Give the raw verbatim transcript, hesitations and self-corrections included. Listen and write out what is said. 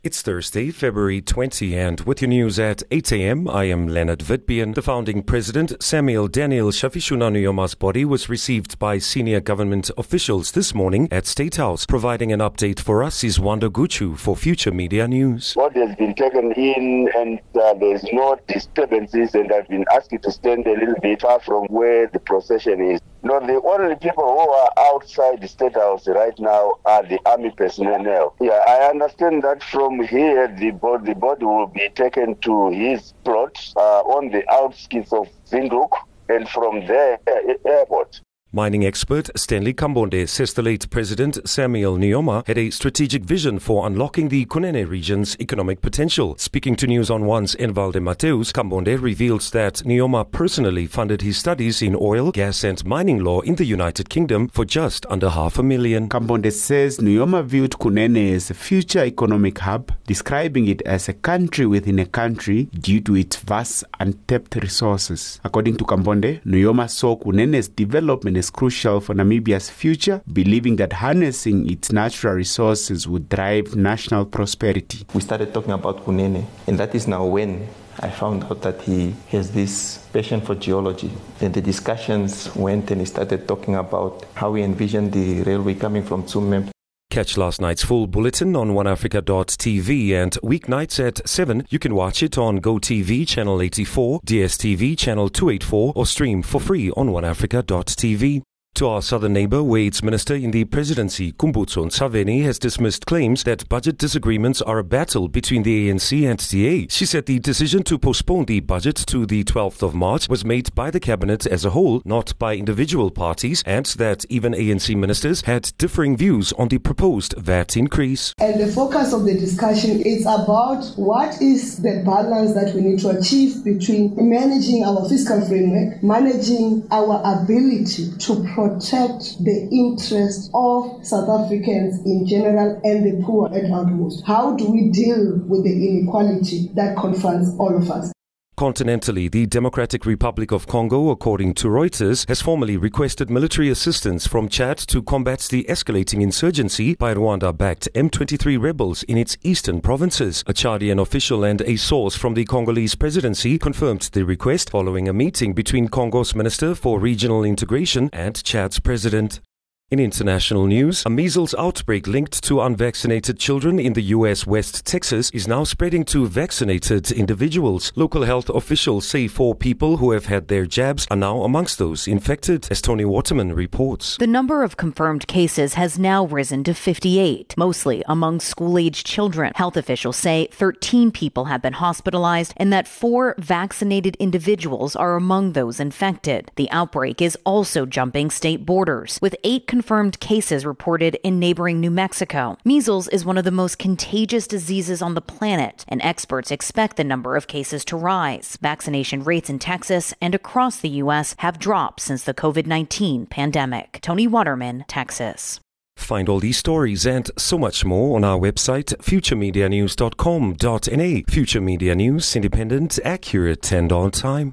It's Thursday, February twentieth, and with your news at eight a.m., I am Leonard Vitbian. The founding president, Samuel Daniel Shafishuna Nuyoma's body was received by senior government officials this morning at State House. Providing an update for us is Wanda Guchu for Future Media News. Body has been taken in and uh, there's no disturbances, and I've been asked to stand a little bit far from where the procession is. No, the only people who are outside the State House right now are the army personnel. Yeah, I understand that from here the body, the body will be taken to his plot uh, on the outskirts of Windhoek, and from there, uh, airport. Mining expert Stanley Kambonde says the late President Samuel Nujoma had a strategic vision for unlocking the Kunene region's economic potential. Speaking to News on One's Envalde Mateus, Kambonde reveals that Nujoma personally funded his studies in oil, gas and mining law in the United Kingdom for just under half a million. Kambonde says Nujoma viewed Kunene as a future economic hub, describing it as a country within a country due to its vast untapped resources. According to Kambonde, Nujoma saw Kunene's development is crucial for Namibia's future, believing that harnessing its natural resources would drive national prosperity. We started talking about Kunene, and that is now when I found out that he has this passion for geology. Then the discussions went and he started talking about how we envisioned the railway coming from Tsumeb. Catch last night's full bulletin on one africa dot t v, and weeknights at seven you can watch it on GoTV channel eighty-four, D S T V channel two eighty-four, or stream for free on one africa dot t v. To our southern neighbour, where its minister in the presidency, Kumbutso Ntshavheni, has dismissed claims that budget disagreements are a battle between the A N C and D A. She said the decision to postpone the budget to the twelfth of March was made by the cabinet as a whole, not by individual parties, and that even A N C ministers had differing views on the proposed V A T increase. And the focus of the discussion is about what is the balance that we need to achieve between managing our fiscal framework, managing our ability to protect the interests of South Africans in general and the poor at outmost. How do we deal with the inequality that confronts all of us? Continentally, the Democratic Republic of Congo, according to Reuters, has formally requested military assistance from Chad to combat the escalating insurgency by Rwanda-backed M twenty-three rebels in its eastern provinces. A Chadian official and a source from the Congolese presidency confirmed the request following a meeting between Congo's Minister for Regional Integration and Chad's president. In international news, a measles outbreak linked to unvaccinated children in the U S West Texas is now spreading to vaccinated individuals. Local health officials say four people who have had their jabs are now amongst those infected, as Tony Waterman reports. The number of confirmed cases has now risen to fifty-eight, mostly among school-aged children. Health officials say thirteen people have been hospitalized and that four vaccinated individuals are among those infected. The outbreak is also jumping state borders, with eight confirmed cases reported in neighboring New Mexico. Measles is one of the most contagious diseases on the planet, and experts expect the number of cases to rise. Vaccination rates in Texas and across the U S have dropped since the COVID nineteen pandemic. Tony Waterman, Texas. Find all these stories and so much more on our website, future media news dot com dot n a. Future Media News, independent, accurate, and on time.